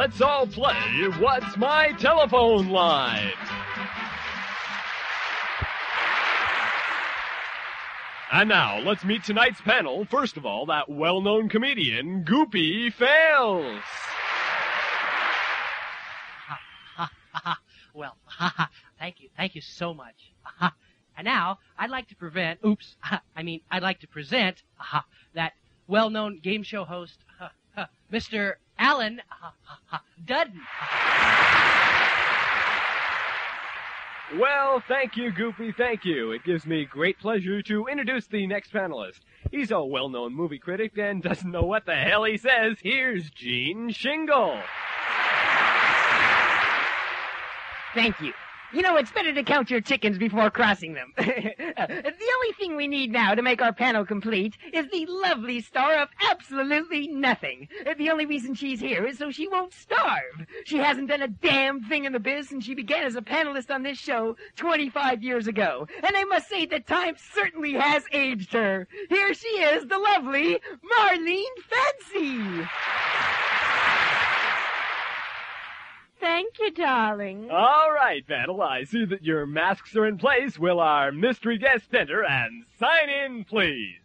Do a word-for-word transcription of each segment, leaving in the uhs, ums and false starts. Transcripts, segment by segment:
let's all play What's My Telephone Line? And now, let's meet tonight's panel. First of all, that well-known comedian, Goopy Fails. Ha, ha, ha. Well, ha, ha. Thank you. Thank you so much. Ha. And now, I'd like to prevent, oops, I mean, I'd like to present ha, that well-known game show host, ha, ha, Mister Alan ha, ha, ha, Dudden. Well, thank you, Goopy, thank you. It gives me great pleasure to introduce the next panelist. He's a well-known movie critic and doesn't know what the hell he says. Here's Gene Shingle. Thank you. You know, it's better to count your chickens before crossing them. The only thing we need now to make our panel complete is the lovely star of absolutely nothing. The only reason she's here is so she won't starve. She hasn't done a damn thing in the biz since she began as a panelist on this show twenty-five years ago. And I must say that time certainly has aged her. Here she is, the lovely Marlene Fancy. Thank you, darling. All right, panel, I see that your masks are in place. Will our mystery guest enter and sign in, please?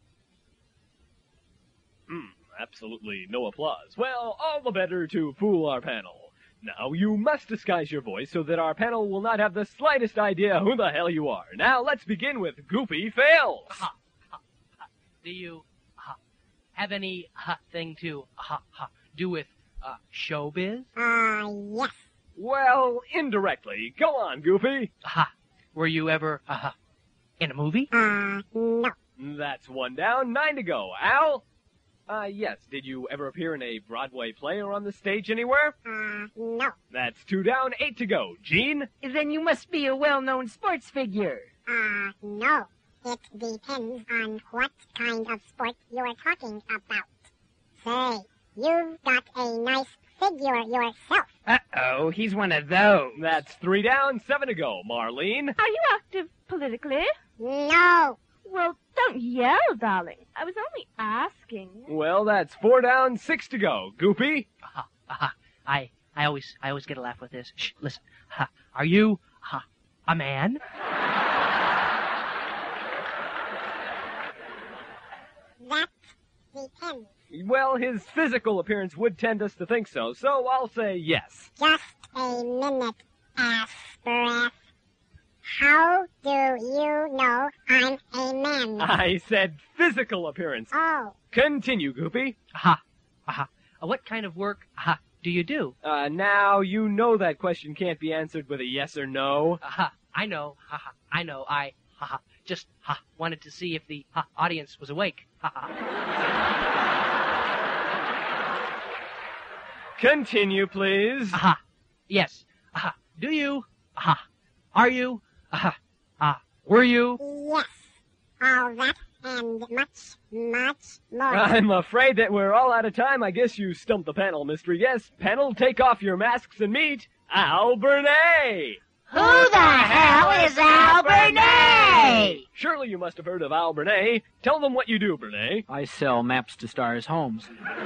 Hmm, absolutely no applause. Well, all the better to fool our panel. Now, you must disguise your voice so that our panel will not have the slightest idea who the hell you are. Now, let's begin with Goopy Fails. Ha, ha, ha. Do you ha, have any ha, thing to ha, ha, do with uh, showbiz? Uh, yes. Well, indirectly. Go on, Goofy. Ha. Were you ever uh, in a movie? Uh, no. That's one down, nine to go. Al? Uh, yes. Did you ever appear in a Broadway play or on the stage anywhere? Uh, no. That's two down, eight to go. Gene? Then you must be a well-known sports figure. Uh, no. It depends on what kind of sport you're talking about. Say, you've got a nice figure yourself. Uh-oh, he's one of those. That's three down, seven to go. Marlene? Are you active politically? No. Well, don't yell, darling. I was only asking. Well, that's four down, six to go. Goopy? Uh, uh, I I always I always get a laugh with this. Shh, listen. Uh, are you uh, a man? That depends. Well, his physical appearance would tend us to think so, so I'll say yes. Just a minute, ass breath. How do you know I'm a man? I said physical appearance. Oh, Continue, Goopy. Ha. Uh, what kind of work uh, do you do? Uh, now, you know that question can't be answered with a yes or no. Uh, I know. Ha, ha, I know. I ha, ha, just ha, wanted to see if the ha, audience was awake. Ha, ha. Continue, please. Aha. Yes. Aha. Do you? Aha. Are you? Aha. Ah. Were you? yes. All that and much, much more. I'm afraid that we're all out of time. I guess you stumped the panel, mystery guest. Panel, take off your masks and meet Al Burnett. Who the hell is Al Burnett? Surely you must have heard of Al Burnett. Tell them what you do, Burnett. I sell maps to stars' homes.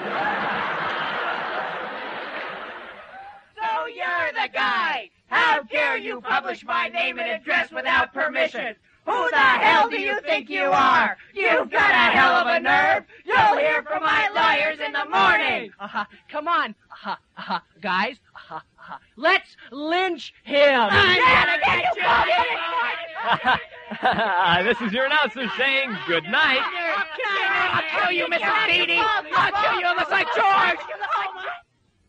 So you're the guy! How dare you publish my name and address without permission? Who the hell do you think you are? You've got a hell of a nerve! You'll hear from my lawyers in the morning! Uh, come on, uh, uh, guys. Uh, uh, let's lynch him. I'm gonna get you, This is your announcer saying good night. I'll kill you, Missus Beatty! I'll kill you unless I charge!